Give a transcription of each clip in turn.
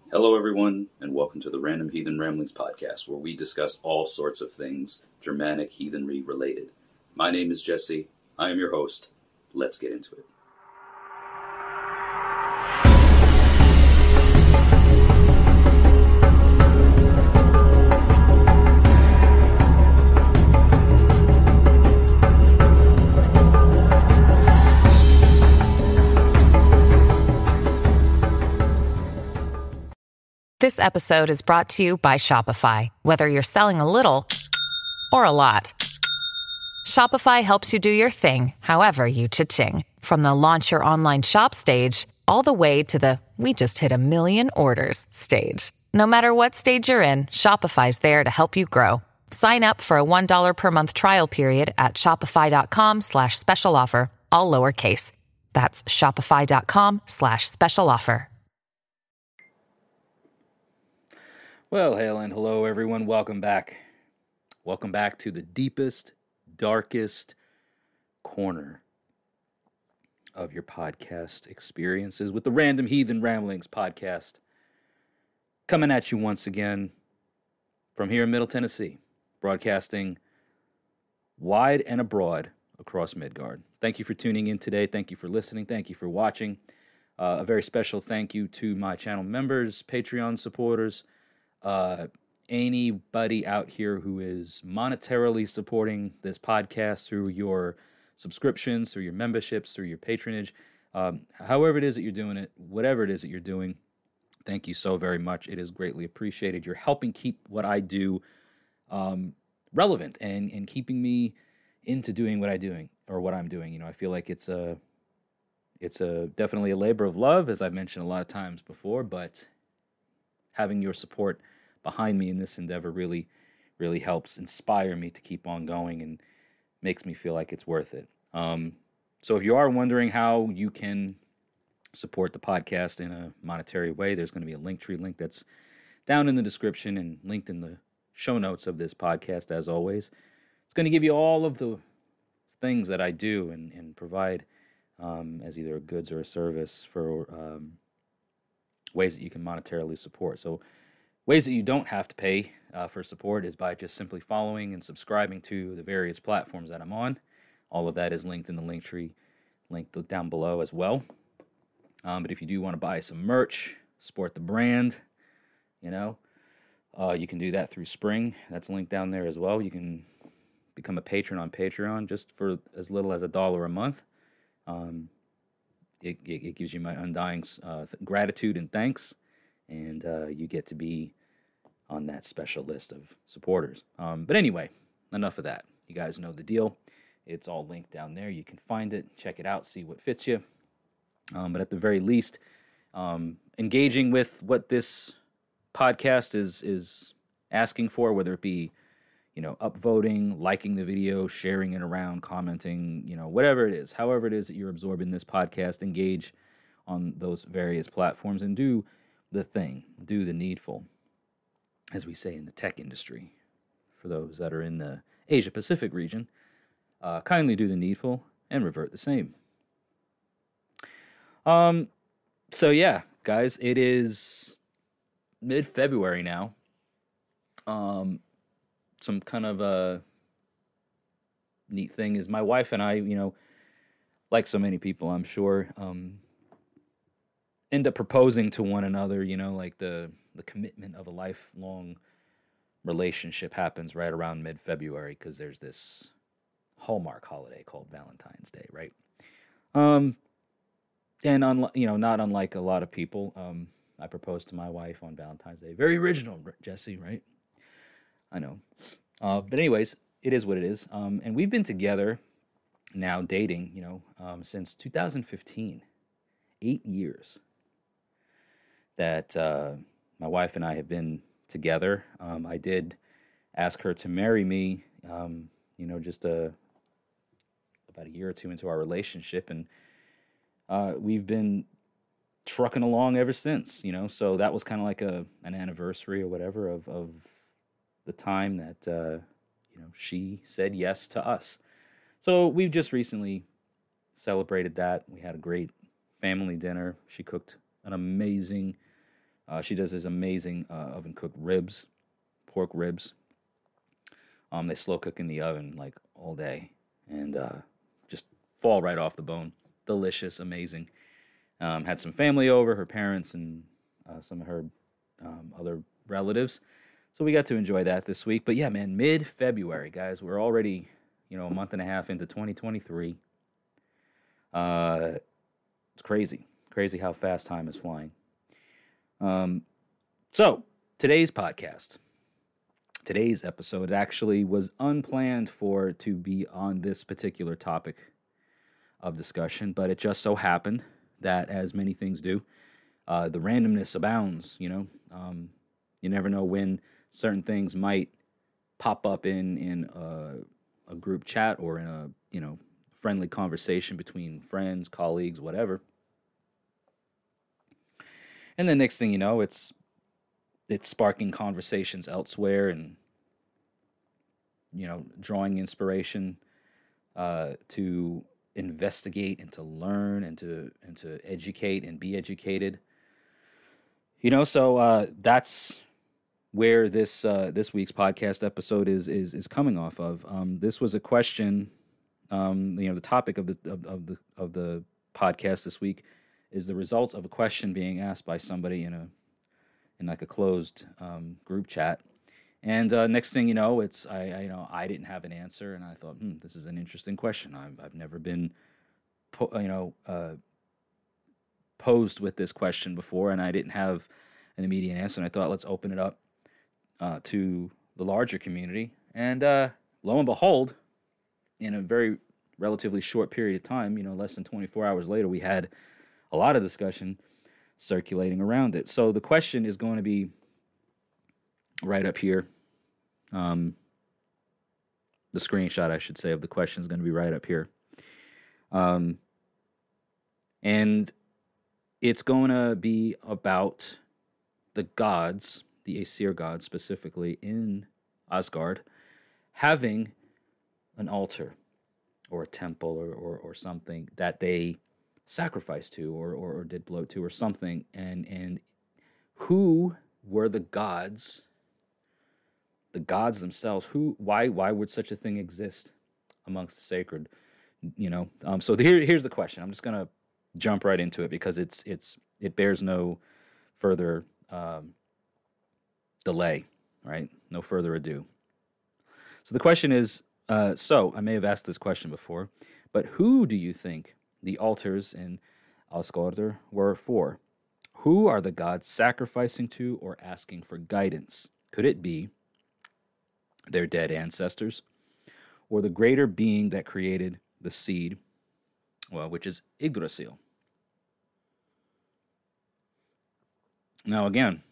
Hello, everyone, and welcome to the Random Heathen Ramblings podcast, where we discuss all sorts of things Germanic heathenry related. My name is Jesse. I am your host. Let's get into it. This episode is brought to you by Shopify. Whether you're selling a little or a lot, Shopify helps you do your thing, however you cha-ching. From the launch your online shop stage, all the way to the we just hit 1 million orders stage. No matter what stage you're in, Shopify's there to help you grow. Sign up for a $1 per month trial period at shopify.com/special offer, all lowercase. That's shopify.com/special offer. Well, hail and hello, everyone. Welcome back. Welcome back to the deepest, darkest corner of your podcast experiences with the Random Heathen Ramblings podcast. Coming at you once again from here in Middle Tennessee, broadcasting wide and abroad across Midgard. Thank you for tuning in today. Thank you for listening. Thank you for watching. A very special thank you to my channel members, Patreon supporters, anybody out here who is monetarily supporting this podcast through your subscriptions, through your memberships, through your patronage, however it is that you're doing it, whatever it is that you're doing, thank you so very much. It is greatly appreciated. You're helping keep what I do relevant and keeping me into doing what I'm doing. You know, I feel like it's definitely a labor of love, as I've mentioned a lot of times before, but having your support behind me in this endeavor really, really helps inspire me to keep on going and makes me feel like it's worth it. So if you are wondering how you can support the podcast in a monetary way, there's going to be a Linktree link that's down in the description and linked in the show notes of this podcast, as always. It's going to give you all of the things that I do and provide as either a goods or a service for ways that you can monetarily support. So ways that you don't have to pay for support is by just simply following and subscribing to the various platforms that I'm on. All of that is linked in the Linktree, linked down below as well. But if you do want to buy some merch, support the brand, you can do that through Spring. That's linked down there as well. You can become a patron on Patreon just for as little as $1 a month. It gives you my undying gratitude and thanks, and you get to be on that special list of supporters. But anyway, enough of that. You guys know the deal. It's all linked down there. You can find it, check it out, see what fits you. But at the very least, engaging with what this podcast is asking for, whether it be, upvoting, liking the video, sharing it around, commenting, whatever it is, however it is that you're absorbing this podcast, engage on those various platforms and do the thing, do the needful, as we say in the tech industry. For those that are in the Asia-Pacific region, kindly do the needful and revert the same. So yeah, guys, it is mid-February now. Some kind of a neat thing is my wife and I, like so many people, I'm sure, end up proposing to one another, like the commitment of a lifelong relationship happens right around mid-February because there's this Hallmark holiday called Valentine's Day, right? And not unlike a lot of people, I proposed to my wife on Valentine's Day. Very original, Jesse, right? I know. But anyways, it is what it is. And we've been together now dating, since 2015. 8 years that my wife and I have been together. I did ask her to marry me, just about a year or two into our relationship. And we've been trucking along ever since, So that was kind of like an anniversary or whatever of the time that, she said yes to us. So we've just recently celebrated that. We had a great family dinner. She cooked an amazing She does this amazing oven cooked ribs, pork ribs. They slow cook in the oven like all day and just fall right off the bone. Delicious, amazing. Had some family over, her parents and some of her other relatives. So we got to enjoy that this week. But yeah, man, mid-February, guys. We're already, a month and a half into 2023. It's crazy. Crazy how fast time is flying. So, today's episode actually was unplanned to be on this particular topic of discussion, but it just so happened that, as many things do, the randomness abounds, You never know when certain things might pop up in a group chat or in a, friendly conversation between friends, colleagues, whatever. And the next thing you know, it's sparking conversations elsewhere and, drawing inspiration to investigate and to learn and to educate and be educated. So that's where this week's podcast episode is coming off of. This was a question. The topic of the podcast this week is the results of a question being asked by somebody in like a closed group chat. And next thing you know, I didn't have an answer, and I thought, this is an interesting question. I've never been, posed with this question before, and I didn't have an immediate answer. And I thought, let's open it up to the larger community. And lo and behold, in a very relatively short period of time, less than 24 hours later, we had a lot of discussion circulating around it. So the question is going to be right up here. The screenshot, I should say, of the question is going to be right up here. And it's going to be about the gods, the Aesir gods specifically in Asgard, having an altar or a temple or something that they sacrificed to or did bloat to or something. And who were the gods themselves? Why would such a thing exist amongst the sacred? So here's the question. I'm just gonna jump right into it because it bears no further delay, right? No further ado. So the question is, so I may have asked this question before, but who do you think the altars in Asgard were for? Who are the gods sacrificing to or asking for guidance? Could it be their dead ancestors, or the greater being that created the seed, which is Yggdrasil? Now, again,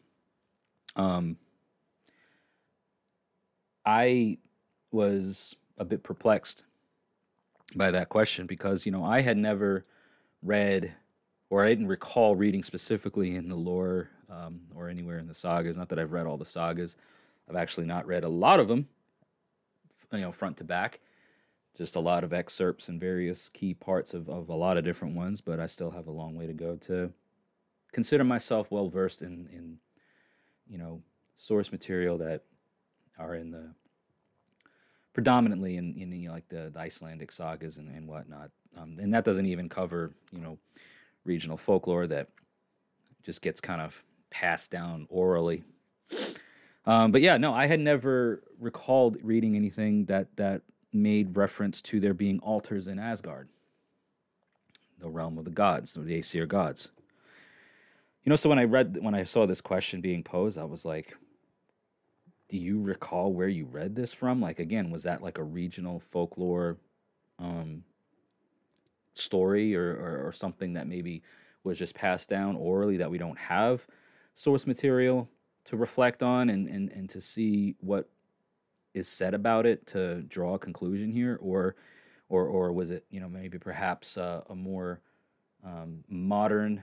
I was a bit perplexed by that question because, I had never read, or I didn't recall reading specifically in the lore or anywhere in the sagas. Not that I've read all the sagas. I've actually not read a lot of them, front to back. Just a lot of excerpts and various key parts of a lot of different ones, but I still have a long way to go to consider myself well-versed in source material that are in the predominantly in like the Icelandic sagas and whatnot. And that doesn't even cover, regional folklore that just gets kind of passed down orally. But yeah, no, I had never recalled reading anything that made reference to there being altars in Asgard, the realm of the gods, or the Aesir gods. So when I saw this question being posed, I was like, do you recall where you read this from? Like, again, was that like a regional folklore story or something that maybe was just passed down orally that we don't have source material to reflect on and to see what is said about it to draw a conclusion here? Or was it, maybe perhaps a more modern,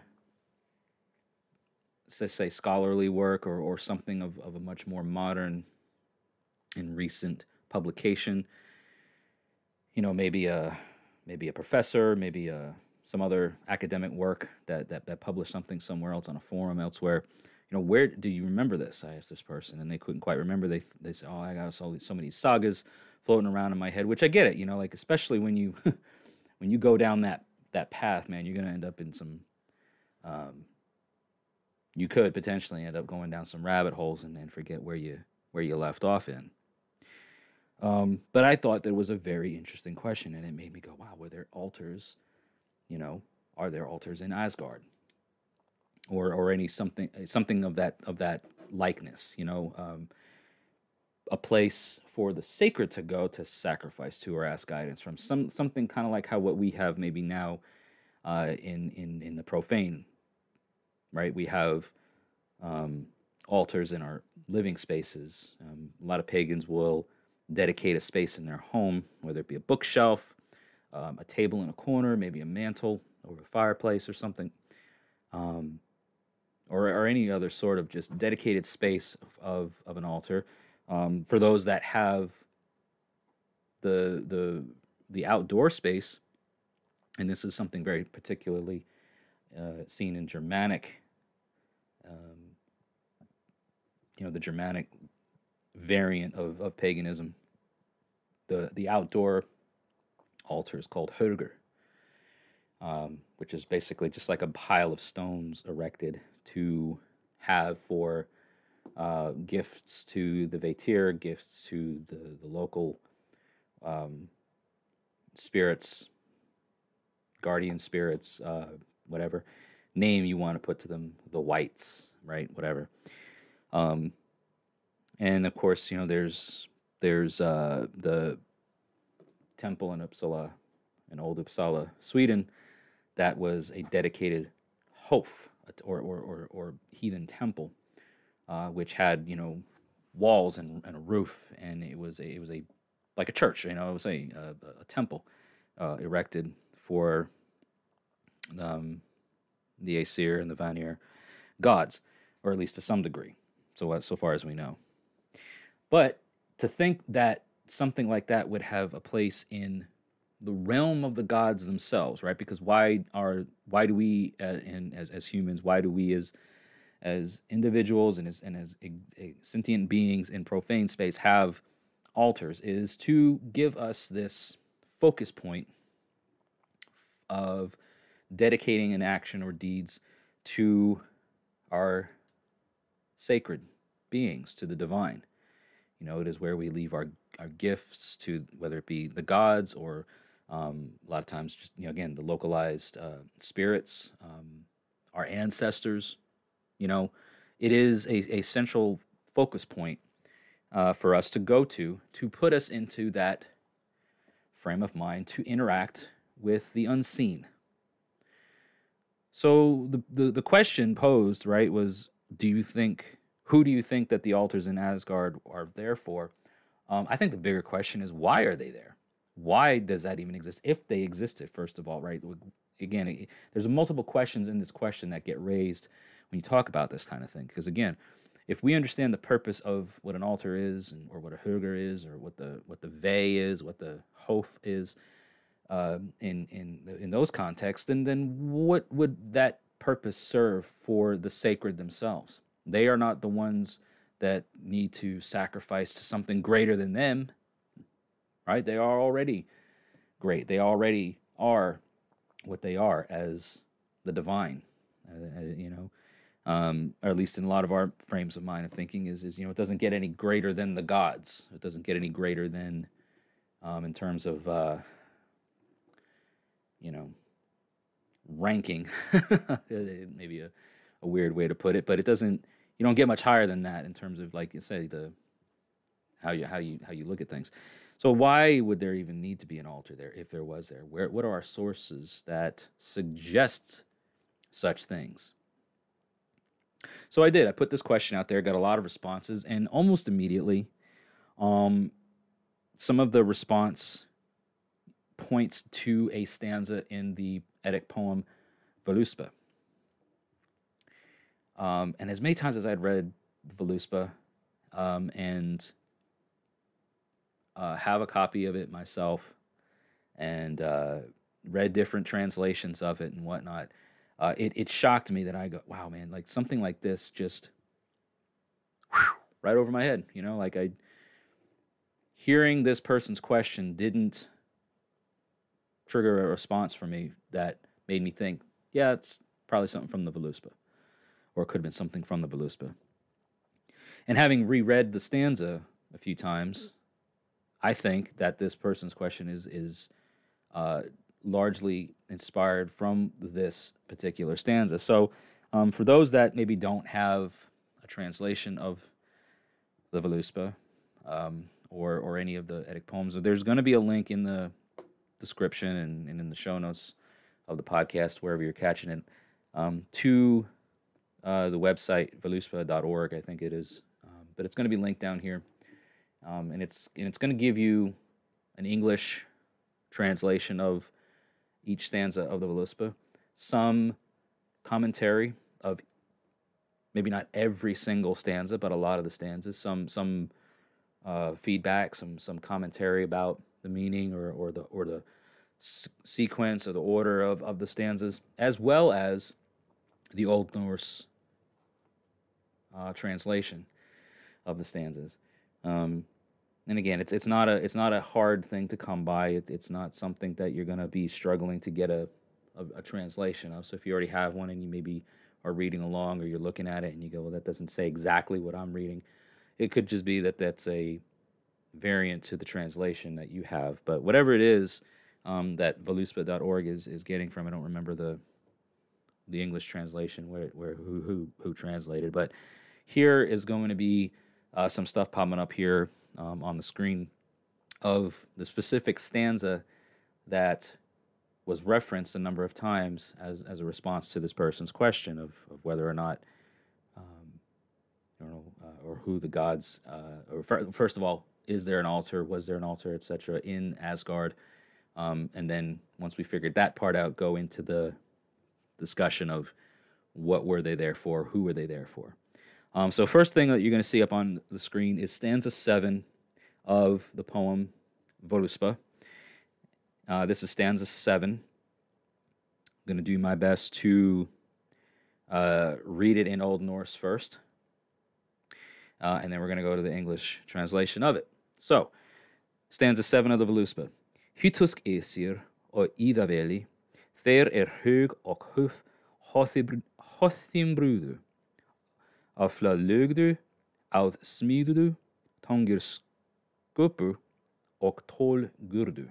let's say, scholarly work or something of a much more modern and recent publication? Maybe a professor, maybe some other academic work that published something somewhere else on a forum elsewhere. where do you remember this? I asked this person, and they couldn't quite remember. They said, oh, I got so many sagas floating around in my head, which I get it, like especially when you when you go down that path, man, you're gonna end up in some. You could potentially end up going down some rabbit holes and forget where you left off in. But I thought that was a very interesting question, and it made me go, wow, were there altars? Are there altars in Asgard, or any something of that likeness? A place for the sacred to go to sacrifice to or ask guidance from. Something kind of like what we have maybe now in the profane, right? We have altars in our living spaces. A lot of pagans will dedicate a space in their home, whether it be a bookshelf, a table in a corner, maybe a mantle over a fireplace or something, or any other sort of just dedicated space of an altar. For those that have the outdoor space, and this is something very particularly seen in Germanic, the Germanic variant of paganism. The outdoor altar is called Höger, which is basically just like a pile of stones erected to have for gifts to the Vatir, gifts to the local spirits, guardian spirits, whatever name you want to put to them, the whites, right? Whatever. And of course, there's the temple in Uppsala, in Old Uppsala, Sweden, that was a dedicated hof or heathen temple, which had walls and a roof, and it was a like a church, it was a temple erected for the Aesir and the Vanir gods, or at least to some degree, so far as we know. But to think that something like that would have a place in the realm of the gods themselves, right? Because why do we as humans, why do we as individuals and as sentient beings in profane space have altars, is to give us this focus point of dedicating an action or deeds to our sacred beings, to the divine. It is where we leave our gifts to, whether it be the gods or a lot of times just, again, the localized spirits, our ancestors. It is a central focus point for us to go to put us into that frame of mind to interact with the unseen. So the question posed, right, was, who do you think that the altars in Asgard are there for? I think the bigger question is, why are they there? Why does that even exist? If they existed, first of all, right? Again, there's multiple questions in this question that get raised when you talk about this kind of thing. Because again, if we understand the purpose of what an altar is, or what a Höger is, or what the Ve is, what the Hof is, in those contexts, then what would that purpose serve for the sacred themselves? They are not the ones that need to sacrifice to something greater than them, right? They are already great. They already are what they are as the divine, or at least in a lot of our frames of mind of thinking is it doesn't get any greater than the gods. It doesn't get any greater than, in terms of, ranking, maybe a weird way to put it, but it doesn't. You don't get much higher than that in terms of, like you say, how you look at things. So why would there even need to be an altar there if there was there? What are our sources that suggest such things? So I put this question out there, got a lot of responses, and almost immediately, some of the response points to a stanza in the Eddic poem Völuspá. And as many times as I'd read Völuspá, and have a copy of it myself, and read different translations of it and whatnot, it shocked me that I go, wow, man, like something like this just right over my head. Like hearing this person's question didn't trigger a response for me that made me think, yeah, it's probably something from the Voluspa, or it could have been something from the Voluspa. And having reread the stanza a few times, I think that this person's question is largely inspired from this particular stanza. So for those that maybe don't have a translation of the Voluspa or any of the Eddaic poems, there's going to be a link in the description and in the show notes of the podcast, wherever you're catching it, to the website voluspa.org, I think it is. But it's going to be linked down here. And it's going to give you an English translation of each stanza of the Voluspa, some commentary of maybe not every single stanza, but a lot of the stanzas, some feedback, some commentary about the meaning or the sequence or the order of the stanzas, as well as the Old Norse translation of the stanzas. And again, it's not a hard thing to come by. It's not something that you're going to be struggling to get a translation of. So if you already have one and you maybe are reading along or you're looking at it and you go, well, that doesn't say exactly what I'm reading, it could just be that that's a variant to the translation that you have. But whatever it is that voluspa.org is getting from, I don't remember the English translation who translated, but here is going to be some stuff popping up here on the screen of the specific stanza that was referenced a number of times as a response to this person's question of whether or not, or who the gods, first of all, is there an altar, was there an altar, etc., in Asgard? And then once we figured that part out, go into the discussion of what were they there for, who were they there for. So first thing that you're going to see up on the screen is stanza 7 of the poem Voluspa. This is stanza 7. I'm going to do my best to read it in Old Norse first, and then we're going to go to the English translation of it. So, stanza 7 of the Voluspa. Hytusk esir og idaveli, þeir hög og hothimbrúðu, af fla lögdu, áð smíðuðu, tangir sköpu og tól gurdu.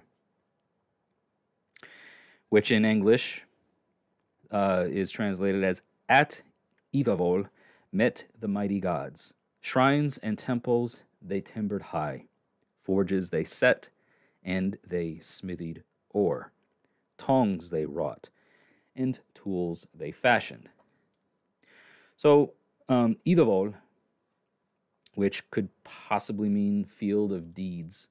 Which in English is translated as, at Idavol met the mighty gods. Shrines and temples they timbered high. Forges they set, and they smithied ore. Tongs they wrought, and tools they fashioned. So, Idavol, which could possibly mean field of deeds,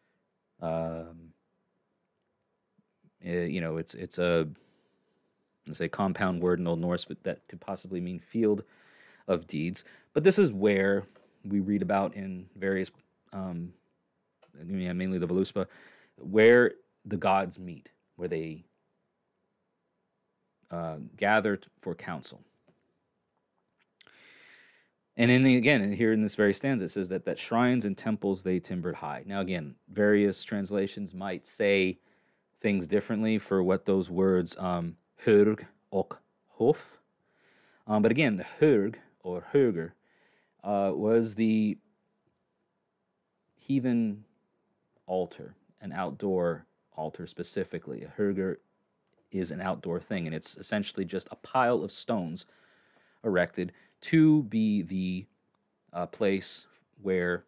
it's a, let's say, compound word in Old Norse, but that could possibly mean field of deeds. But this is where we read about in various, mainly the Voluspa, where the gods meet, where they gather for council. And again, here in this very stanza, it says that shrines and temples they timbered high. Now again, various translations might say things differently for what those words hurg och hof. But again, the hurg or hurger was the heathen altar, an outdoor altar specifically. A hurger is an outdoor thing, and it's essentially just a pile of stones erected to be the place where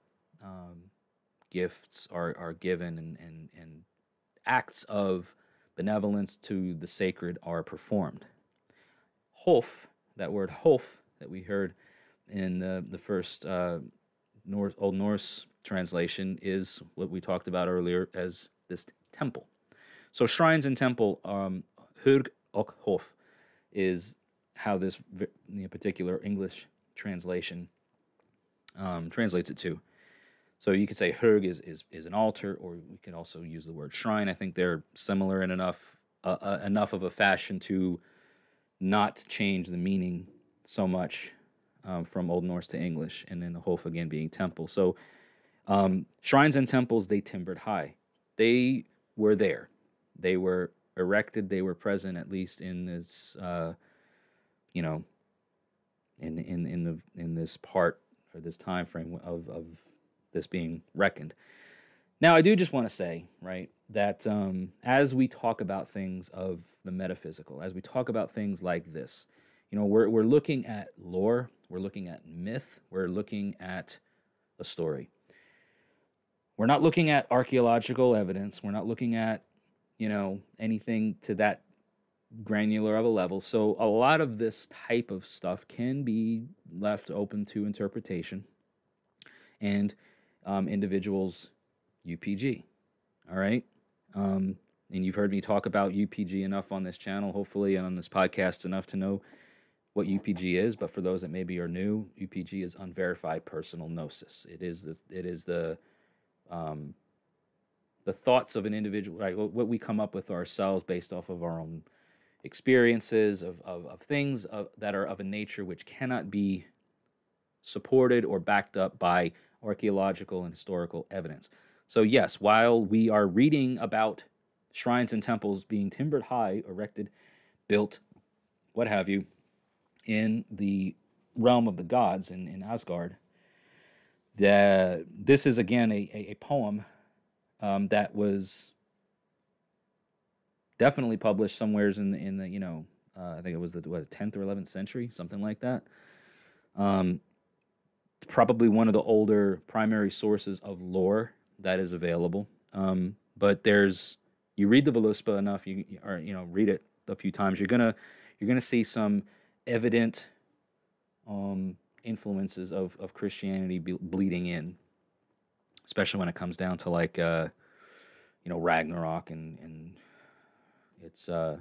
gifts are given and acts of benevolence to the sacred are performed. Hof, that word hof that we heard in the first Old Norse translation, is what we talked about earlier as this temple. So shrines and temple, hurg och hof, is how this particular English translation translates it to. So you could say hurg is an altar, or we could also use the word shrine. I think they're similar in enough of a fashion to not change the meaning so much from Old Norse to English, and then the Hof again being temple. So shrines and temples, they timbered high. They were there. They were erected. They were present, at least in this, in this part or this time frame of this being reckoned. Now, I do just want to say, right, that as we talk about things of the metaphysical, as we talk about things like this, we're looking at lore, we're looking at myth, we're looking at a story. We're not looking at archaeological evidence. We're not looking at, anything to that granular of a level. So a lot of this type of stuff can be left open to interpretation and individuals' UPG. All right. And you've heard me talk about UPG enough on this channel, hopefully, and on this podcast enough to know what UPG is. But for those that maybe are new, UPG is unverified personal gnosis. It is the thoughts of an individual, right? What we come up with ourselves based off of our own experiences of things that are of a nature which cannot be supported or backed up by archaeological and historical evidence. So yes, while we are reading about shrines and temples being timbered high, erected, built, what have you, in the realm of the gods in Asgard, this is again a poem that was definitely published somewhere in the I think it was the 10th or 11th century, something like that. Probably one of the older primary sources of lore that is available. But you read the Voluspa enough, read it a few times, you're gonna see some evident influences of Christianity bleeding in, especially when it comes down to like Ragnarok and it's the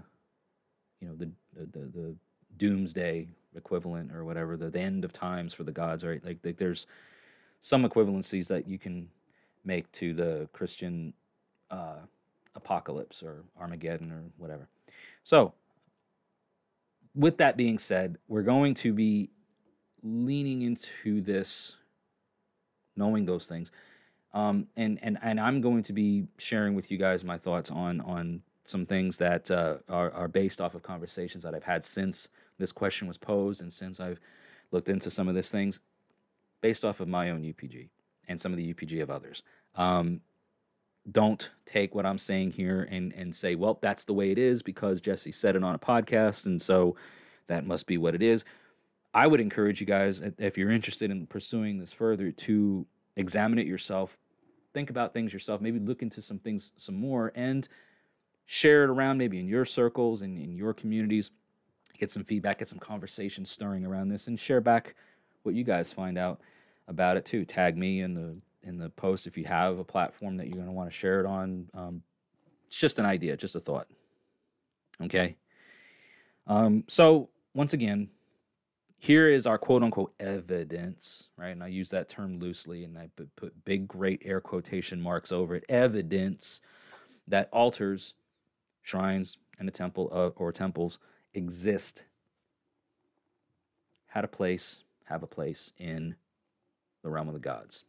doomsday equivalent or whatever, the end of times for the gods, right? Like there's some equivalencies that you can make to the Christian apocalypse or Armageddon or whatever. So with that being said, we're going to be leaning into this, knowing those things, and I'm going to be sharing with you guys my thoughts on some things that are based off of conversations that I've had since this question was posed and since I've looked into some of these things, based off of my own UPG and some of the UPG of others. Don't take what I'm saying here and say, well, that's the way it is because Jesse said it on a podcast, and so that must be what it is. I would encourage you guys, if you're interested in pursuing this further, to examine it yourself, think about things yourself, maybe look into some things some more, and share it around maybe in your circles and in your communities. Get some feedback, get some conversation stirring around this, and share back what you guys find out about it too. Tag me in the post if you have a platform that you're going to want to share it on. It's just an idea, just a thought. Okay? So, once again, here is our quote-unquote evidence, right? And I use that term loosely, and I put big, great air quotation marks over it. Evidence that altars, shrines, and a temple or temples exist, have a place in the realm of the gods.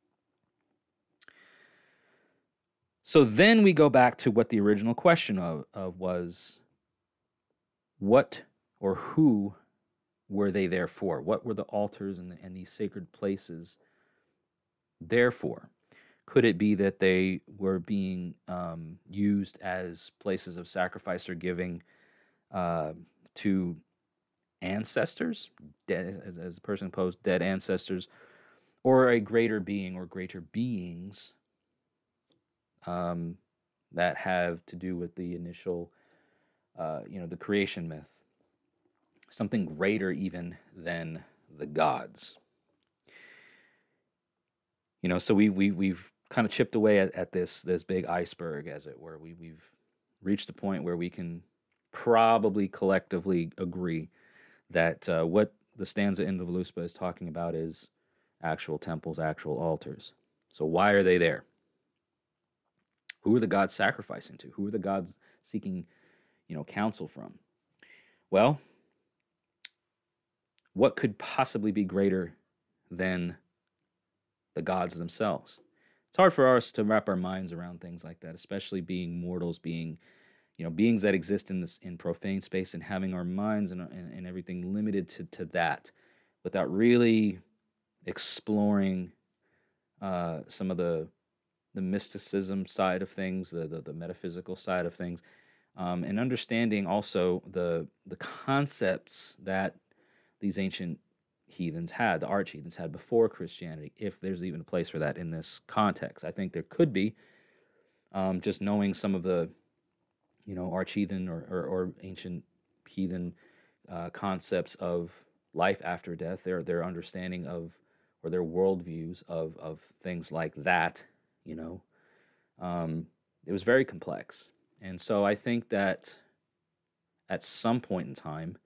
So then we go back to what the original question of was, what or who were they there for? What were the altars and these sacred places there for? Could it be that they were being used as places of sacrifice or giving to ancestors, dead, as the person posed, dead ancestors, or a greater being or greater beings that have to do with the initial, the creation myth, something greater even than the gods. So we've kind of chipped away at this big iceberg, as it were. We've reached a point where we can probably collectively agree that what the stanza in the Voluspa is talking about is actual temples, actual altars. So why are they there? Who are the gods sacrificing to? Who are the gods seeking, counsel from? Well, what could possibly be greater than the gods themselves? It's hard for us to wrap our minds around things like that, especially being mortals, being beings that exist in profane space, and having our minds and everything limited to that, without really exploring some of the mysticism side of things, the metaphysical side of things, and understanding also the concepts that these ancient heathens had, the arch heathens had before Christianity, if there's even a place for that in this context. I think there could be, just knowing some of the arch heathen or ancient heathen concepts of life after death, their understanding of, or their worldviews of things like that, it was very complex. And so I think that at some point in time,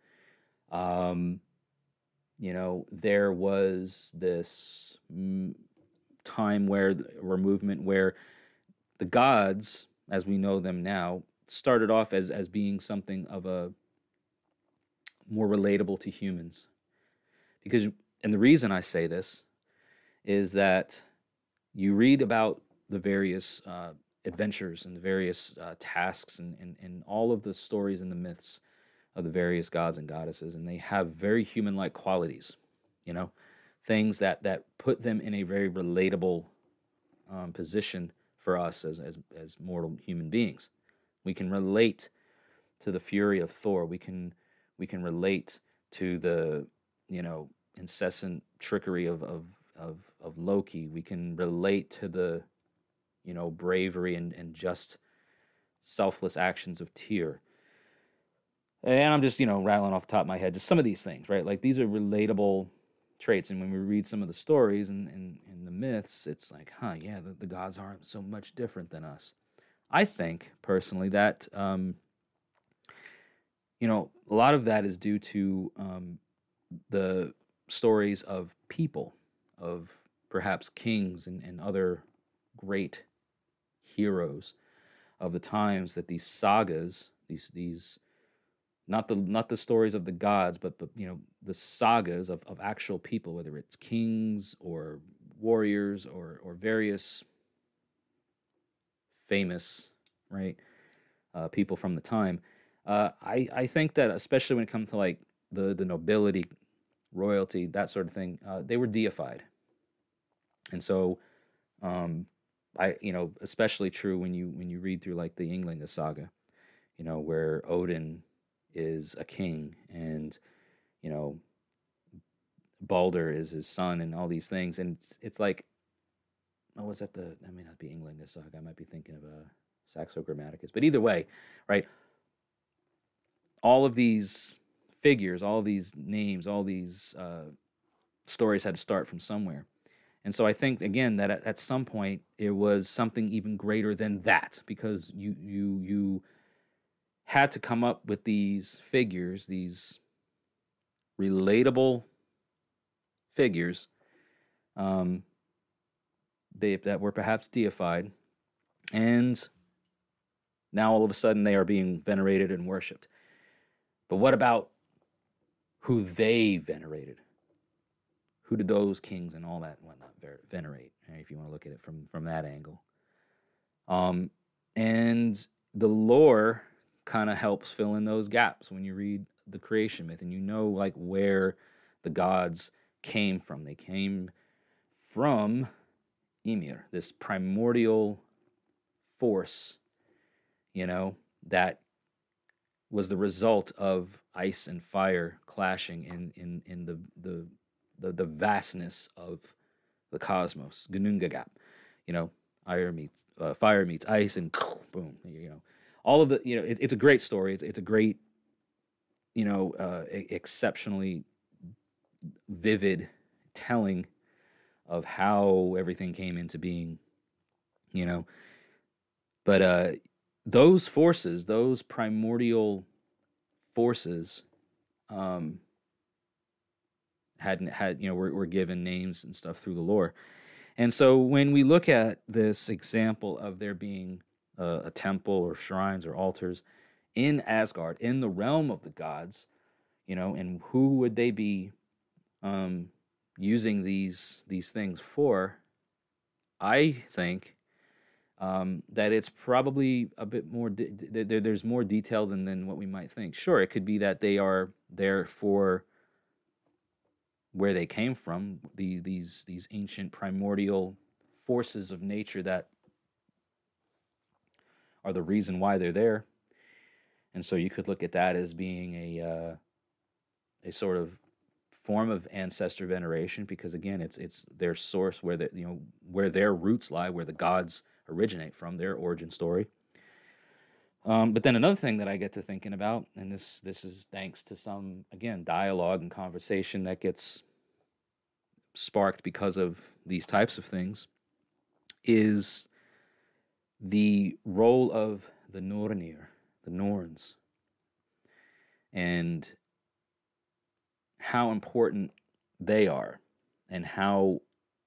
there was this time or movement where the gods, as we know them now, started off as being something of a more relatable to humans. And the reason I say this is that you read about the various adventures and the various tasks and all of the stories and the myths of the various gods and goddesses, and they have very human-like qualities, things that put them in a very relatable position for us as mortal human beings. We can relate to the fury of Thor. We can relate to the incessant trickery of Loki. We can relate to the bravery and just selfless actions of Tyr. And I'm just rattling off the top of my head just some of these things, right? Like, these are relatable traits, and when we read some of the stories and the myths, it's like, the gods aren't so much different than us. I think personally that a lot of that is due to the stories of people, of perhaps kings and other great heroes of the times, that these sagas, these not the stories of the gods, but the sagas of actual people, whether it's kings or warriors or various famous, right, people from the time. I think that, especially when it comes to like the nobility, royalty, that sort of thing, they were deified. And so especially true when you read through like the Ynglinga saga, where Odin is a king, and Balder is his son, and all these things, and it's like, was that that may not be Ynglinga saga, I might be thinking of Saxo Grammaticus, but either way, right, all of these figures, all these names, all these stories had to start from somewhere. And so I think, again, that at some point it was something even greater than that, because you had to come up with these figures, these relatable figures, that were perhaps deified, and now all of a sudden they are being venerated and worshipped. But what about who they venerated? Who did those kings and all that and whatnot venerate, right, if you want to look at it from that angle? And the lore kind of helps fill in those gaps when you read the creation myth, and like where the gods came from. They came from Ymir, this primordial force, that was the result of ice and fire clashing in the vastness of the cosmos. Ginnungagap, fire meets ice, and boom, all of the, it's a great story. It's a great, exceptionally vivid telling of how everything came into being, But those forces, those primordial forces, were given names and stuff through the lore. And so when we look at this example of there being a temple or shrines or altars in Asgard, in the realm of the gods, and who would they be using these things for, I think that it's probably a bit more. There's more detail than what we might think. Sure, it could be that they are there for where they came from, these ancient primordial forces of nature that are the reason why they're there. And so you could look at that as being a sort of form of ancestor veneration, because again, it's their source, where where their roots lie, where the gods originate from, their origin story. But then another thing that I get to thinking about, and this is thanks to some, again, dialogue and conversation that gets sparked because of these types of things, is the role of the Nornir, the Norns, and how important they are, and how,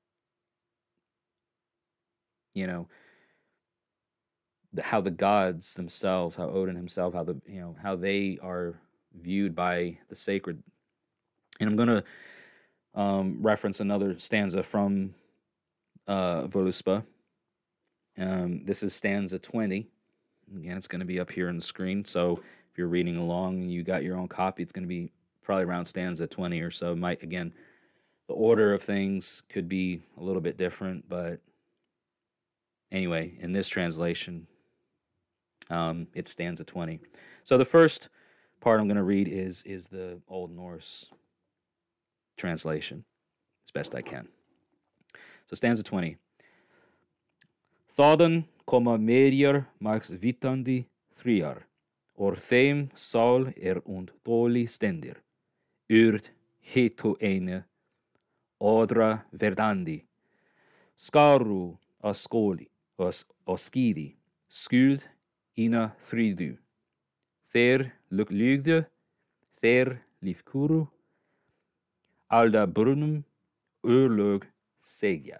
how the gods themselves, how Odin himself, how they are viewed by the sacred. And I'm going to reference another stanza from Voluspa. This is stanza 20. Again, it's going to be up here on the screen. So if you're reading along and you got your own copy, it's going to be probably around stanza 20 or so. Again, the order of things could be a little bit different, but anyway, in this translation, it's stanza 20. So the first part I'm going to read is the Old Norse translation, as best I can. So stanza 20. Þaðan koma merjar margs vitandi þrýar, or þeim sál und dóli stendir, urd hitu eine, odra verdandi, skaru skóli, skíði, skuld ina þrýdu, þeir lugðu, þeir lífkuru, alda brunum urlög segja.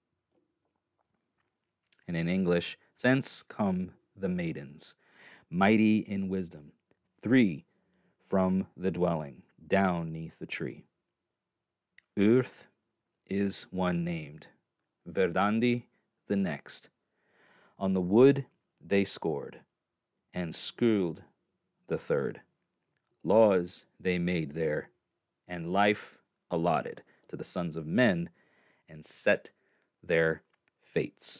And in English, thence come the maidens, mighty in wisdom, 3 from the dwelling, down neath the tree. Earth is one named, Verdandi the next. On the wood they scored, and Skuld the third. Laws they made there, and life allotted to the sons of men, and set their fates.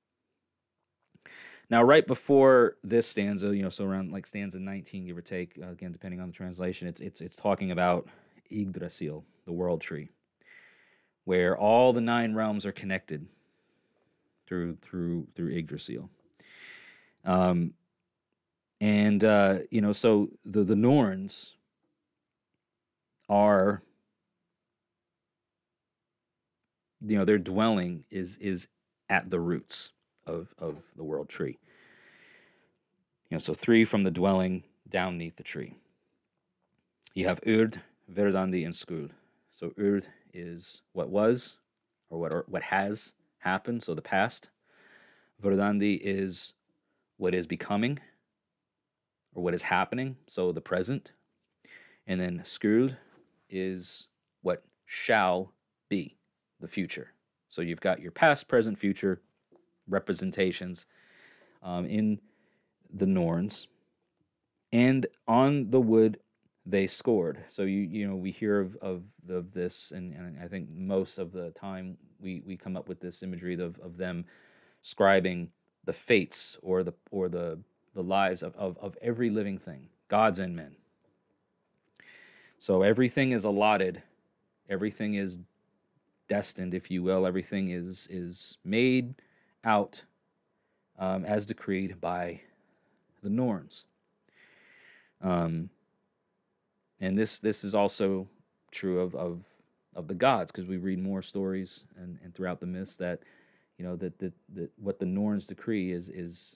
Now, right before this stanza, so around like stanza 19, give or take, again, depending on the translation, it's talking about Yggdrasil, the world tree, where all the 9 realms are connected through Yggdrasil. So the Norns are, their dwelling is at the roots of the world tree. So 3 from the dwelling down neath the tree. You have Urd, Verdandi, and Skuld. So Urd is what was, or what has happened, so the past. Verdandi is what is becoming, or what is happening, so the present. And then Skuld is what shall be, the future. So you've got your past, present, future representations in the Norns, and on the wood they scored. So we hear of this, and I think most of the time we come up with this imagery of them scribing the fates or the lives of every living thing, gods and men. So everything is allotted, everything is destined, if you will, everything is made out as decreed by the Norns. And this is also true of the gods, because we read more stories and throughout the myths that that what the Norns decree is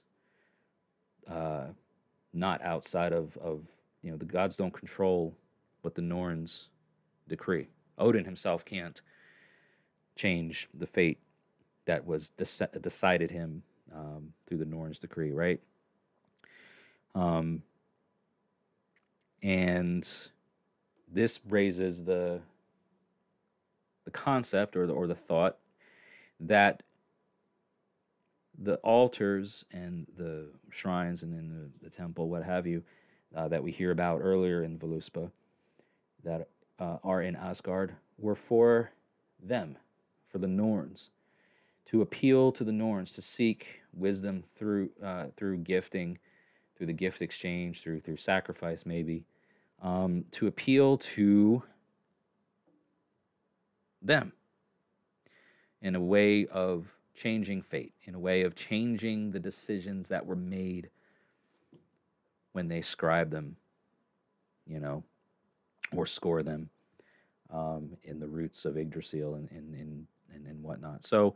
not outside of the gods don't control what the Norns decree. Odin himself can't change the fate that was decided him through the Norns decree, right? And this raises the the concept or the thought that the altars and the shrines and in the temple, what have you, that we hear about earlier in Voluspa, that are in Asgard, were for them, for the Norns, to appeal to the Norns, to seek wisdom through gifting, through the gift exchange, through sacrifice, maybe, to appeal to them in a way of changing fate, in a way of changing the decisions that were made when they scribe them, or score them in the roots of Yggdrasil and whatnot. So,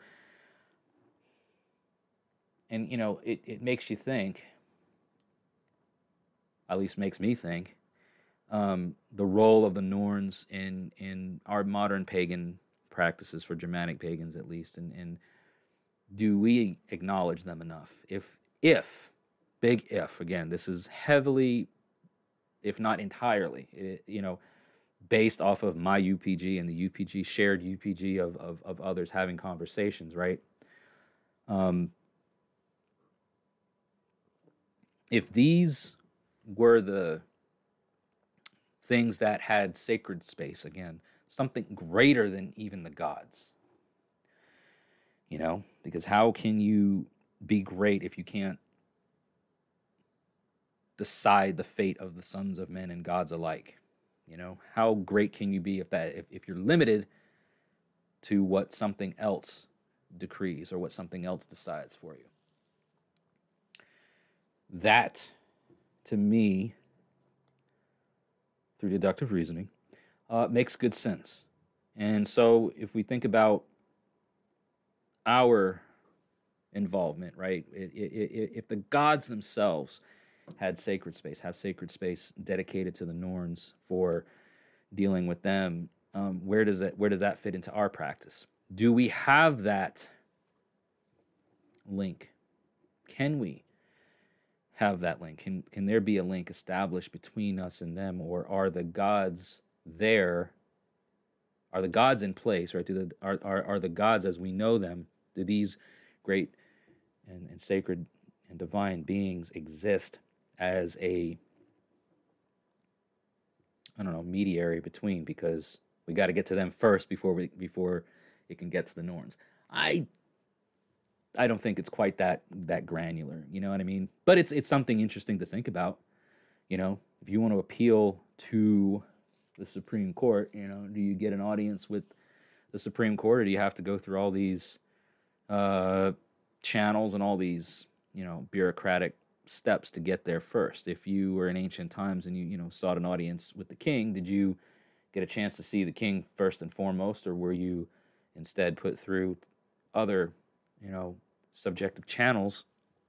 and it makes you think, at least makes me think, the role of the Norns in our modern pagan practices, for Germanic pagans at least, and do we acknowledge them enough? If big if, again, this is heavily, if not entirely, based off of my UPG and the UPG, shared UPG of others having conversations, right? If these were the things that had sacred space, again, something greater than even the gods, because how can you be great if you can't decide the fate of the sons of men and gods alike? How great can you be if you're limited to what something else decrees or what something else decides for you? That, to me, through deductive reasoning, makes good sense. And so if we think about our involvement, right, if the gods themselves have sacred space dedicated to the Norns for dealing with them, where does that fit into our practice? Do we have that link? Can we have that link? Can there be a link established between us and them, or are the gods there? Are the gods in place, right? Are the gods as we know them? Do these great and sacred and divine beings exist as a, mediary between? Because we got to get to them first before it can get to the Norns. I don't think it's quite that granular, you know what I mean? But it's something interesting to think about. If you want to appeal to the Supreme Court, do you get an audience with the Supreme Court, or do you have to go through all these channels and all these, bureaucratic steps to get there first? If you were in ancient times and you sought an audience with the king, did you get a chance to see the king first and foremost, or were you instead put through other subjective channels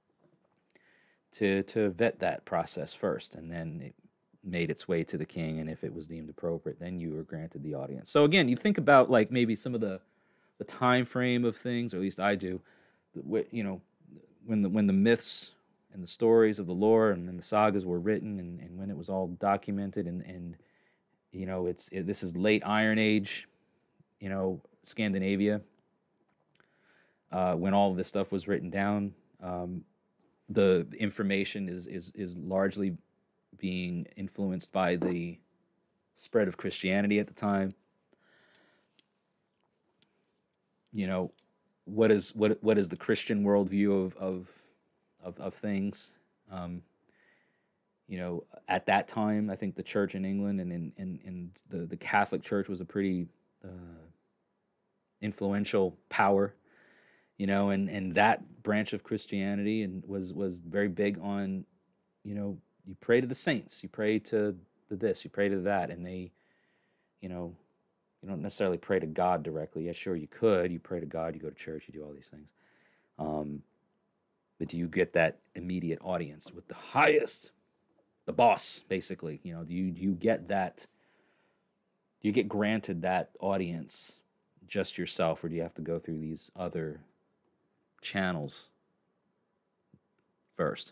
to vet that process first, and then it made its way to the king, and if it was deemed appropriate, then you were granted the audience? So again, you think about like maybe some of the time frame of things, or at least I do, when the myths and the stories of the lore and then the sagas were written, and when it was all documented, and this is late Iron Age, Scandinavia, when all of this stuff was written down. The information is largely being influenced by the spread of Christianity at the time. What is the Christian worldview of things? At that time, I think the church in England and the Catholic Church was a pretty influential power. And that branch of Christianity and was very big on, you pray to the saints, you pray to this, you pray to that, and they, you don't necessarily pray to God directly. Yeah, sure, you could. You pray to God, you go to church, you do all these things. But do you get that immediate audience with the highest, the boss, basically? Do you get that? Do you get granted that audience just yourself, or do you have to go through these other channels first?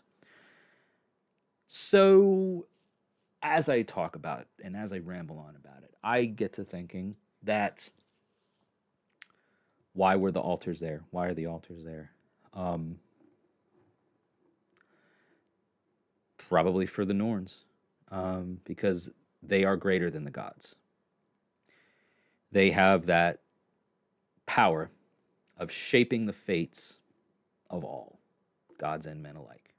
So as I talk about it and as I ramble on about it, I get to thinking that Why were the altars there? Why are the altars there? Probably for the Norns, because they are greater than the gods. They have that power of shaping the fates of all, gods and men alike.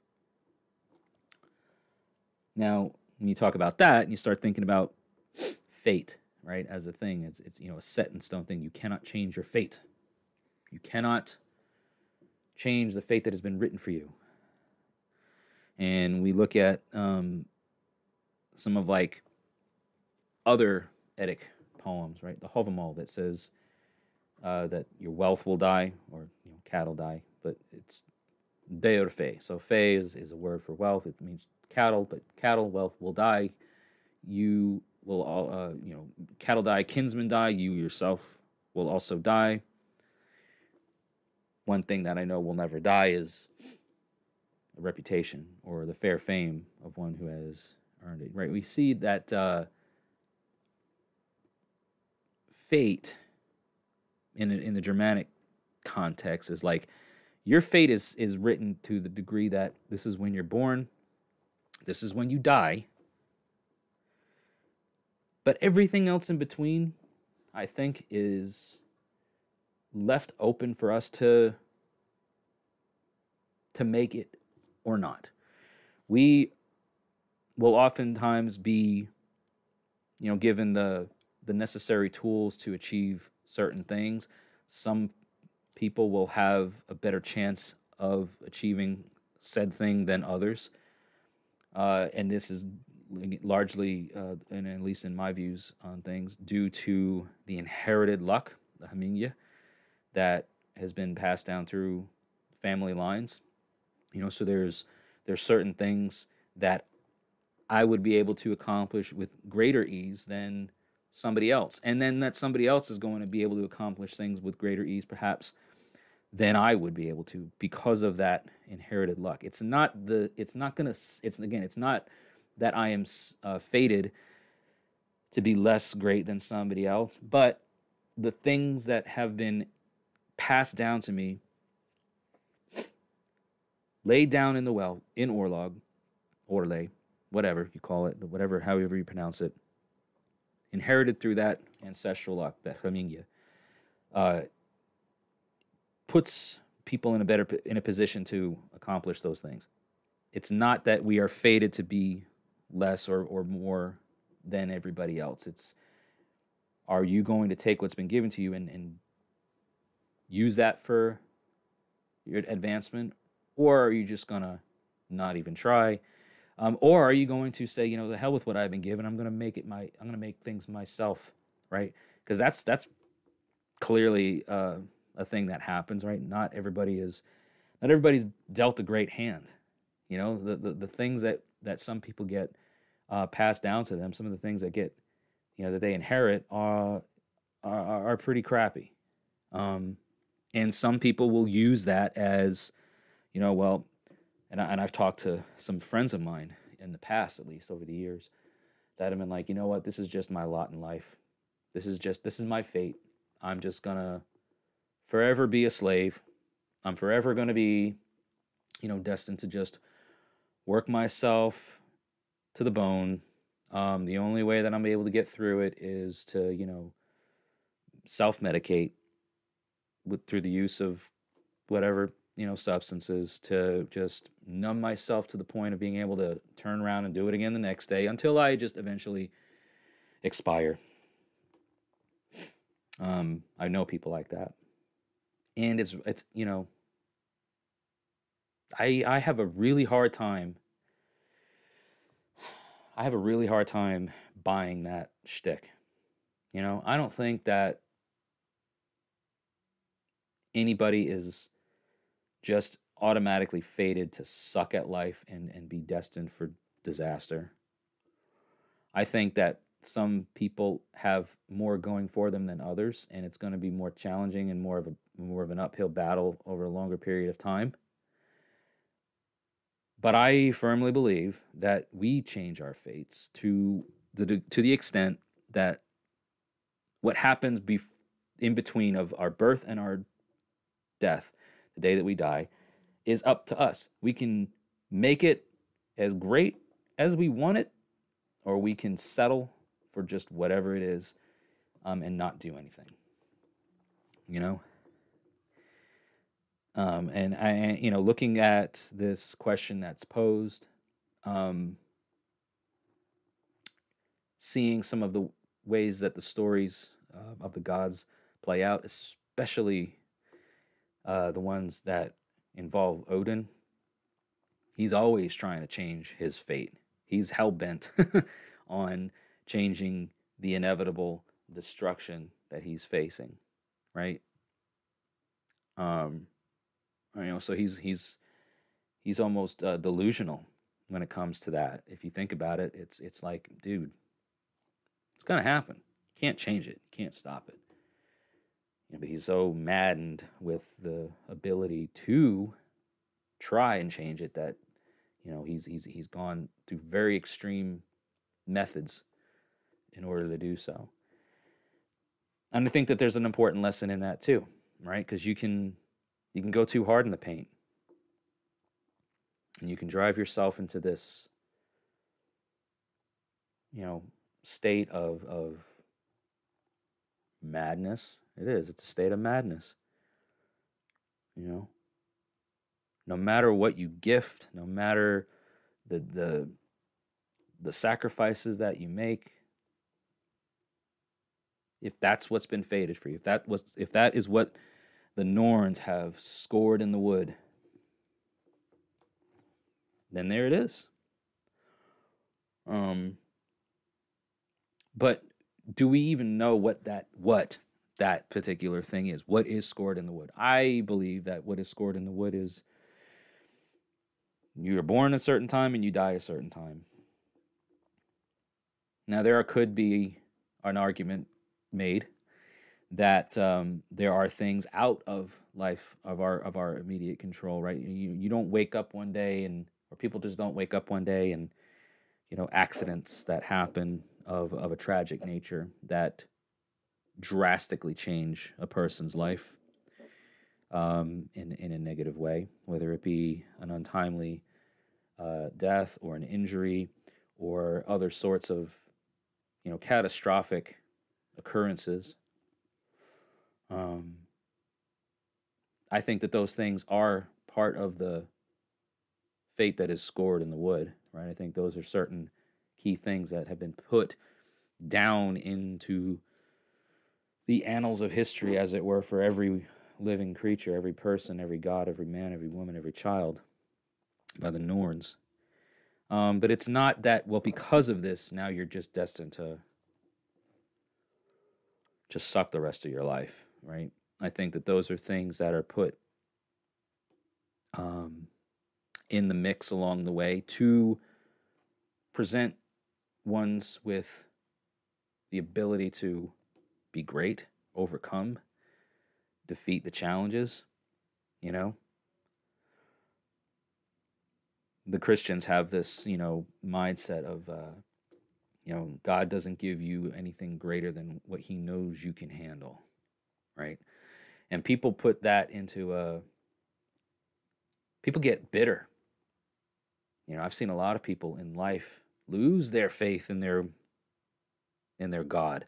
Now, when you talk about that, and you start thinking about fate, right, as a thing, it's a set in stone thing. You cannot change your fate. You cannot change the fate that has been written for you. And we look at some of like other Eddic poems, right? The Havamal that says that your wealth will die, or cattle die, but it's deor fe. So fe is a word for wealth. It means cattle, but cattle, wealth will die. You will all, cattle die, kinsmen die. You yourself will also die. One thing that I know will never die is a reputation or the fair fame of one who has earned it. Right? We see that fate in the Germanic context is like your fate is written to the degree that this is when you're born, this is when you die. But everything else in between, I think, is left open for us to make it or not. We will oftentimes be, given the necessary tools to achieve certain things. Some people will have a better chance of achieving said thing than others. And this is largely, and at least in my views on things, due to the inherited luck, the Hamingya, that has been passed down through family lines. So there's certain things that I would be able to accomplish with greater ease than somebody else. And then that somebody else is going to be able to accomplish things with greater ease, perhaps, than I would be able to because of that inherited luck. It's not that I am fated to be less great than somebody else, but the things that have been passed down to me, laid down in the well, in Orlog, Orlay, whatever you call it, however you pronounce it, inherited through that ancestral luck, that Hamingya, puts people in a position to accomplish those things. It's not that we are fated to be less or more than everybody else. It's, are you going to take what's been given to you and use that for your advancement, or are you just gonna not even try? Or are you going to say, the hell with what I've been given, I'm gonna make things myself, right? Because that's clearly a thing that happens, right? Not everybody's dealt a great hand. The things that some people get passed down to them, some of the things that get, that they inherit are pretty crappy. And some people will use that as, and I've talked to some friends of mine in the past, at least over the years, that have been like, this is just my lot in life. This is my fate. I'm just gonna forever be a slave. I'm forever gonna be, destined to just work myself to the bone. The only way that I'm able to get through it is to, self-medicate through the use of whatever, substances, to just numb myself to the point of being able to turn around and do it again the next day until I just eventually expire. I know people like that. And it's I have a really hard time. Buying that shtick. I don't think that anybody is just automatically fated to suck at life and be destined for disaster. I think that some people have more going for them than others, and it's going to be more challenging and more of an uphill battle over a longer period of time. But I firmly believe that we change our fates to the extent that what happens in between of our birth and our death, the day that we die, is up to us. We can make it as great as we want it, or we can settle for just whatever it is, and not do anything. You know? And I, looking at this question that's posed, seeing some of the ways that the stories of the gods play out, especially the ones that involve Odin. He's always trying to change his fate. He's hell-bent on changing the inevitable destruction that he's facing, right? So he's almost delusional when it comes to that. If you think about it, it's like, dude, it's gonna happen. You can't change it. You can't stop it. But he's so maddened with the ability to try and change it that he's gone through very extreme methods in order to do so. And I think that there's an important lesson in that too, right? Because you can go too hard in the paint, and you can drive yourself into this, state of madness. It's a state of madness. No matter what you gift, no matter the sacrifices that you make, if that's what's been fated for you, if that is what the Norns have scored in the wood, then there it is. But do we even know what that particular thing is? What is scored in the wood? I believe that what is scored in the wood is you were born a certain time and you die a certain time. Now, there could be an argument made that there are things out of life of our immediate control, right? You don't wake up one day, or people just don't wake up one day, and accidents that happen of a tragic nature that drastically change a person's life in a negative way, whether it be an untimely death or an injury or other sorts of catastrophic occurrences. I think that those things are part of the fate that is scored in the wood, right? I think those are certain key things that have been put down into the annals of history, as it were, for every living creature, every person, every god, every man, every woman, every child, by the Norns. But it's not that, well, because of this, now you're just destined to just suck the rest of your life, right? I think that those are things that are put in the mix along the way to present ones with the ability to be great, overcome, defeat the challenges, The Christians have this, mindset of, God doesn't give you anything greater than what he knows you can handle, right? And people put that into people get bitter. I've seen a lot of people in life lose their faith in their God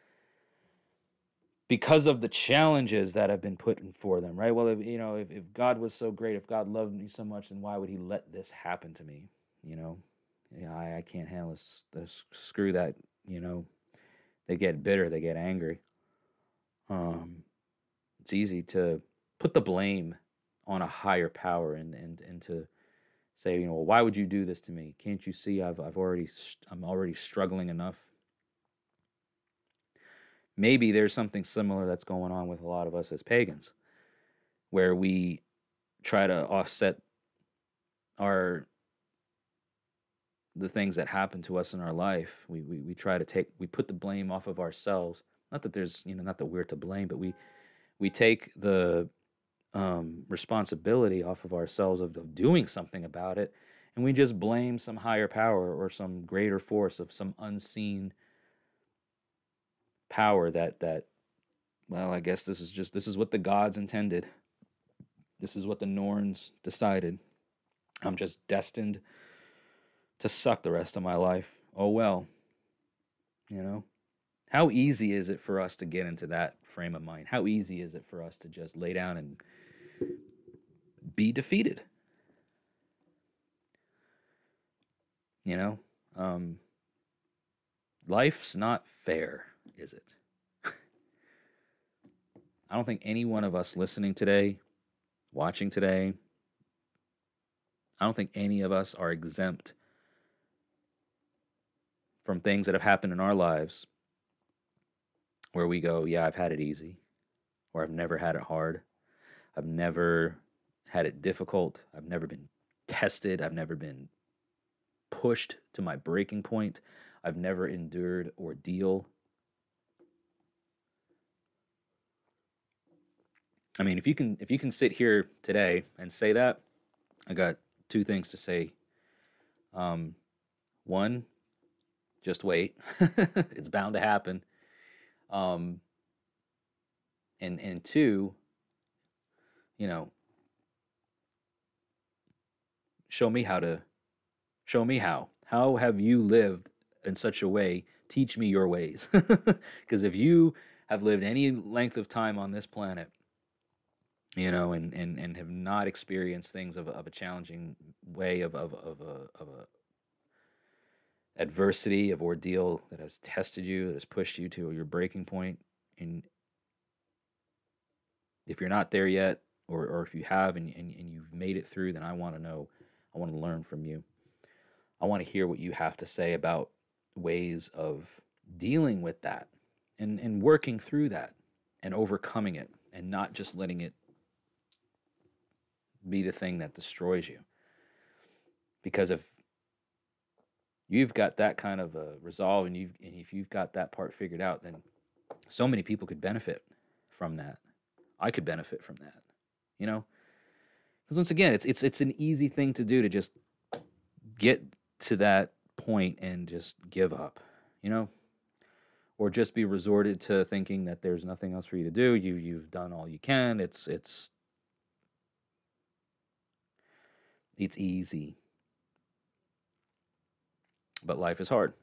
because of the challenges that have been put for them, right? Well, if God was so great, if God loved me so much, then why would he let this happen to me? I can't handle this. Screw that, They get bitter, they get angry. It's easy to put the blame on a higher power and to say, well, why would you do this to me? Can't you see I'm already struggling enough? Maybe there's something similar that's going on with a lot of us as pagans, where we try to offset the things that happen to us in our life. We try to we put the blame off of ourselves. Not that there's, not that we're to blame, but we take the responsibility off of ourselves of doing something about it, and we just blame some higher power or some greater force of some unseen power that well, I guess this is what the gods intended. This is what the Norns decided. I'm just destined to suck the rest of my life. Oh well, you know? How easy is it for us to get into that frame of mind? How easy is it for us to just lay down and be defeated? You know? Life's not fair, is it? I don't think any one of us listening today, watching today, I don't think any of us are exempt from things that have happened in our lives where we go, yeah, I've had it easy, or I've never had it hard. I've never had it difficult. I've never been tested. I've never been pushed to my breaking point. I've never endured ordeal. I mean, if you can sit here today and say that, I got two things to say. One, just wait. It's bound to happen. And two, you know, show me how. How have you lived in such a way? Teach me your ways. Because if you have lived any length of time on this planet, you know, and have not experienced things of a challenging way of a adversity, of ordeal that has tested you, that has pushed you to your breaking point, and if you're not there yet, or if you have and you've made it through, then I want to know. I want to learn from you. I want to hear what you have to say about ways of dealing with that and working through that and overcoming it and not just letting it be the thing that destroys you. Because if you've got that kind of a resolve and if you've got that part figured out, then so many people could benefit from that. I could benefit from that, you know? Because once again, it's an easy thing to do, to just get to that point and just give up, you know? Or just be resorted to thinking that there's nothing else for you to do. You've done all you can. It's easy. But life is hard.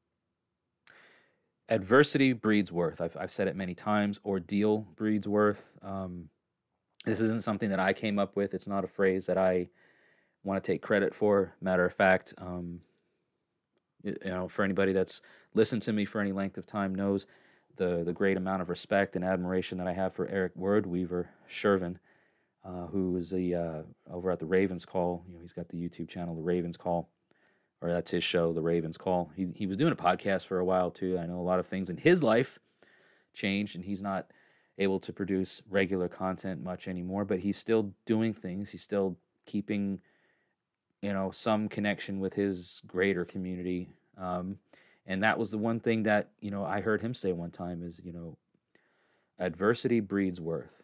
Adversity breeds worth. I've said it many times. Ordeal breeds worth. This isn't something that I came up with. It's not a phrase that I want to take credit for. Matter of fact, you know, for anybody that's listened to me for any length of time knows the great amount of respect and admiration that I have for Eric Wordweaver Shervin, who is over at the Ravens Call. You know, he's got the YouTube channel, The Ravens Call, or that's his show, The Ravens Call. He was doing a podcast for a while too. I know a lot of things in his life changed, and he's not able to produce regular content much anymore, but he's still doing things. He's still keeping, you know, some connection with his greater community. And that was the one thing that, you know, I heard him say one time is, you know, adversity breeds worth.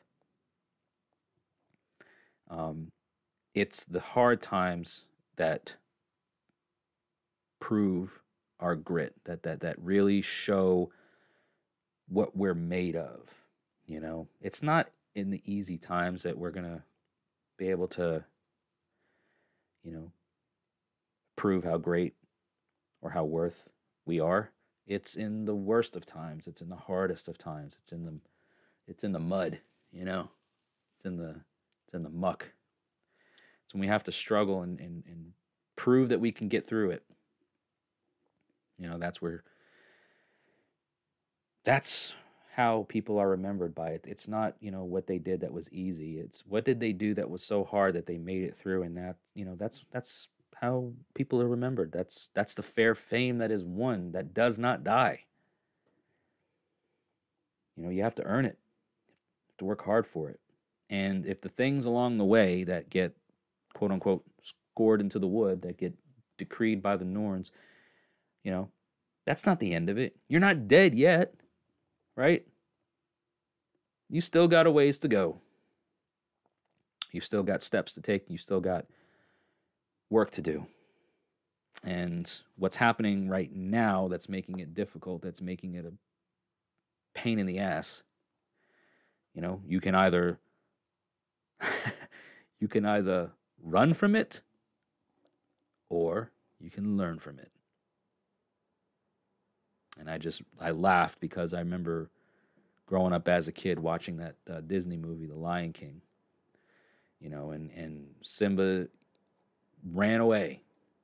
It's the hard times that prove our grit, that really show what we're made of. You know, it's not in the easy times that we're going to be able to, you know, prove how great or how worth we are. It's in the worst of times. It's in the hardest of times. It's in the mud, you know. It's in the muck. It's when we have to struggle and prove that we can get through it. You know, that's how people are remembered by it. It's not, you know, what they did that was easy. It's what did they do that was so hard that they made it through, and that, you know, that's how people are remembered. That's the fair fame that is won, that does not die. You know, you have to earn it. You have to work hard for it. And if the things along the way that get, quote unquote, scored into the wood, that get decreed by the Norns, you know, that's not the end of it. You're not dead yet, right? You still got a ways to go. You've still got steps to take. You still got work to do. And what's happening right now that's making it difficult, that's making it a pain in the ass, You can either you can either run from it or you can learn from it. And I laughed because I remember growing up as a kid watching that Disney movie, The Lion King, and Simba ran away.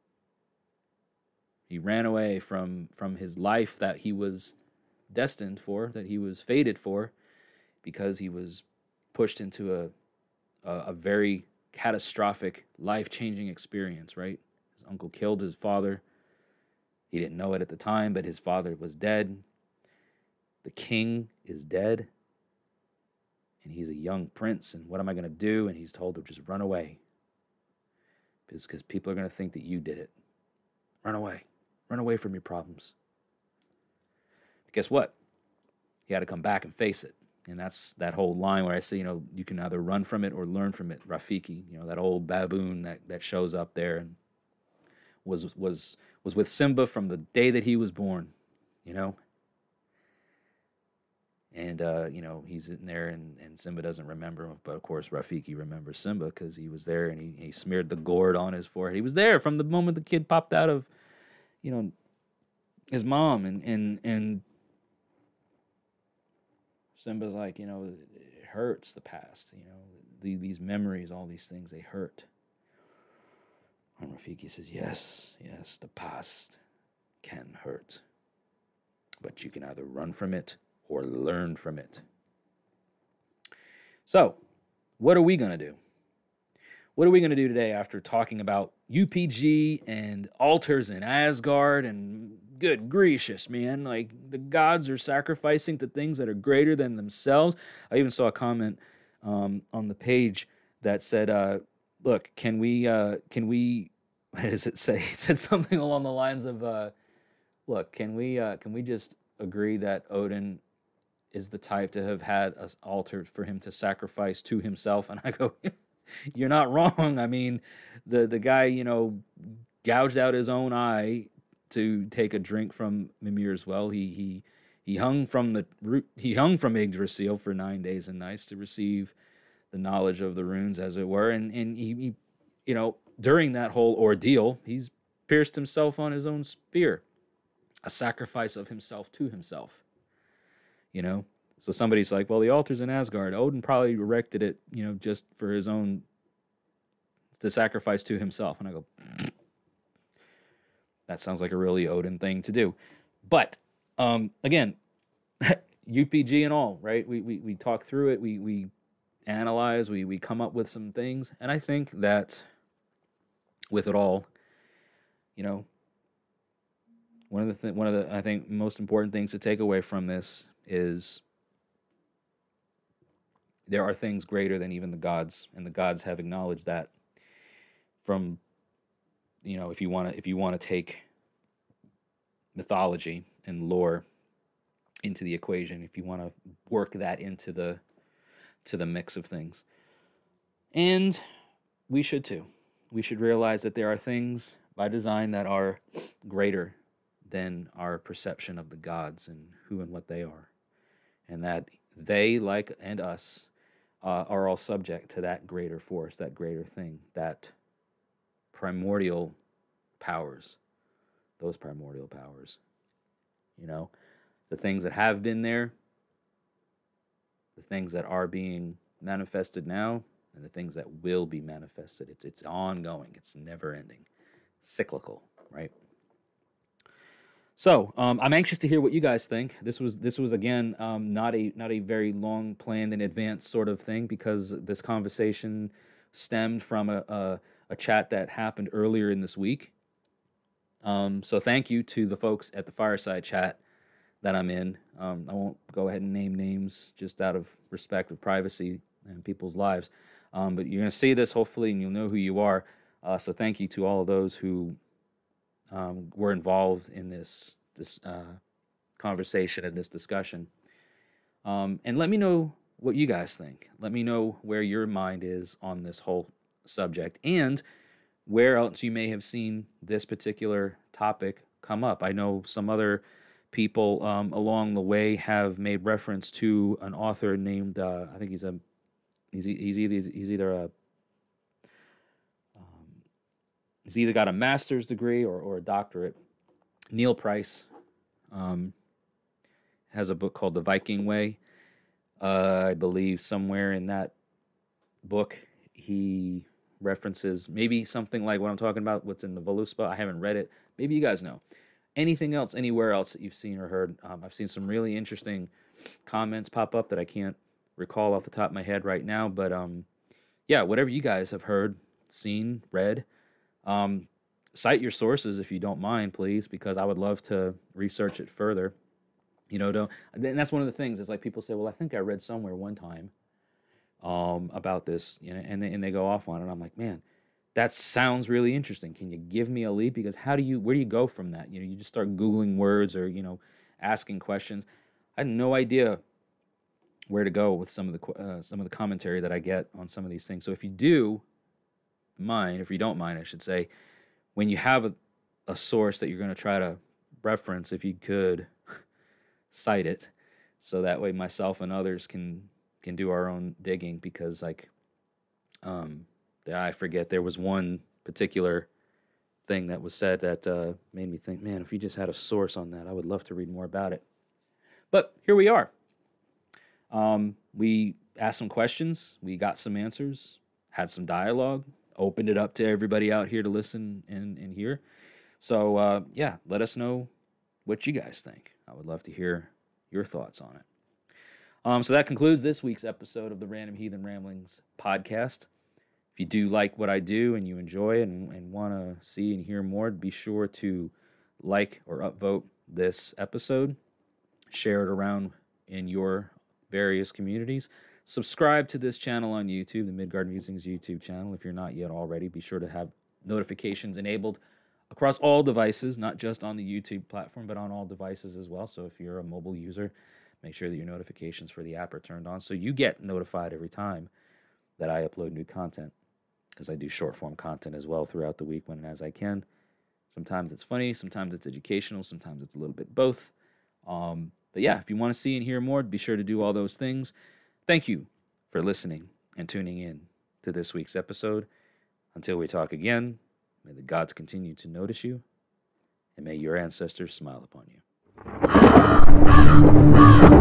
He ran away from his life that he was destined for, that he was fated for, because he was pushed into a very catastrophic, life-changing experience, right? His uncle killed his father. He didn't know it at the time, but his father was dead. The king is dead. And he's a young prince, and what am I going to do? And he's told to just run away. Because people are going to think that you did it. Run away. Run away from your problems. But guess what? He had to come back and face it. And that's that whole line where I say, you can either run from it or learn from it. Rafiki, that old baboon that shows up there and was with Simba from the day that he was born, And, he's in there and Simba doesn't remember him. But, of course, Rafiki remembers Simba because he was there and he smeared the gourd on his forehead. He was there from the moment the kid popped out of, his mom. And Simba's like, it hurts, the past. These memories, all these things, they hurt. And Rafiki says, yes, the past can hurt. But you can either run from it or learn from it. So, what are we going to do? What are we going to do today after talking about UPG and altars in Asgard and good gracious, man, like the gods are sacrificing to things that are greater than themselves? I even saw a comment on the page that said, look, can we, what does it say? It said something along the lines of, look, can we just agree that Odin is the type to have had an altar for him to sacrifice to himself? And I go, you're not wrong. I mean, the guy, gouged out his own eye to take a drink from Mimir's well. He hung from Yggdrasil for 9 days and nights to receive the knowledge of the runes, as it were. And he during that whole ordeal, he's pierced himself on his own spear, a sacrifice of himself to himself. So somebody's like, well, the altar's in Asgard. Odin probably erected it, just for his own, to sacrifice to himself. And I go, that sounds like a really Odin thing to do. But, again, UPG and all, right? We talk through it. We analyze. We come up with some things. And I think that with it all, one of the I think most important things to take away from this is there are things greater than even the gods, and the gods have acknowledged that. From, if you want to take mythology and lore into the equation, if you want to work that into the mix of things, and we should too. We should realize that there are things by design that are greater than our perception of the gods and who and what they are. And that they, like and us, are all subject to that greater force, that greater thing, that primordial powers, those primordial powers. The things that have been there, the things that are being manifested now, and the things that will be manifested. It's ongoing. It's never ending. Cyclical, right? So I'm anxious to hear what you guys think. This was again not a very long planned in advance sort of thing, because this conversation stemmed from a chat that happened earlier in this week. So thank you to the folks at the Fireside Chat that I'm in. I won't go ahead and name names just out of respect of privacy and people's lives. But you're going to see this hopefully, and you'll know who you are. So thank you to all of those who were involved in this conversation and this discussion. And let me know what you guys think. Let me know where your mind is on this whole subject, and where else you may have seen this particular topic come up. I know some other people along the way have made reference to an author named I think he's either got a master's degree or a doctorate. Neil Price has a book called The Viking Way. I believe somewhere in that book he references maybe something like what I'm talking about, what's in the Voluspa. I haven't read it. Maybe you guys know. Anything else, anywhere else that you've seen or heard? I've seen some really interesting comments pop up that I can't recall off the top of my head right now. But yeah, whatever you guys have heard, seen, read, cite your sources if you don't mind, please, because I would love to research it further. You know, and that's one of the things. Is like people say, "Well, I think I read somewhere one time about this," you know, and they go off on it. I'm like, man, that sounds really interesting. Can you give me a lead? Because where do you go from that? You know, you just start Googling words or, you know, asking questions. I had no idea where to go with some of the commentary that I get on some of these things. So if you don't mind, I should say, when you have a source that you're going to try to reference, if you could cite it, so that way myself and others can do our own digging, because like I forget, there was one particular thing that was said that made me think, man, if you just had a source on that, I would love to read more about it. But here we are. We asked some questions, we got some answers, had some dialogue, opened it up to everybody out here to listen and hear. So yeah, let us know what you guys think. I would love to hear your thoughts on it. So that concludes this week's episode of the Random Heathen Ramblings podcast. If you do like what I do and you enjoy it and want to see and hear more, be sure to like or upvote this episode. Share it around in your various communities. Subscribe to this channel on YouTube, the Midgard Musings YouTube channel, if you're not yet already. Be sure to have notifications enabled across all devices, not just on the YouTube platform, but on all devices as well. So if you're a mobile user, make sure that your notifications for the app are turned on so you get notified every time that I upload new content, because I do short-form content as well throughout the week when and as I can. Sometimes it's funny, sometimes it's educational, sometimes it's a little bit both. But yeah, if you want to see and hear more, be sure to do all those things. Thank you for listening and tuning in to this week's episode. Until we talk again, may the gods continue to notice you, and may your ancestors smile upon you.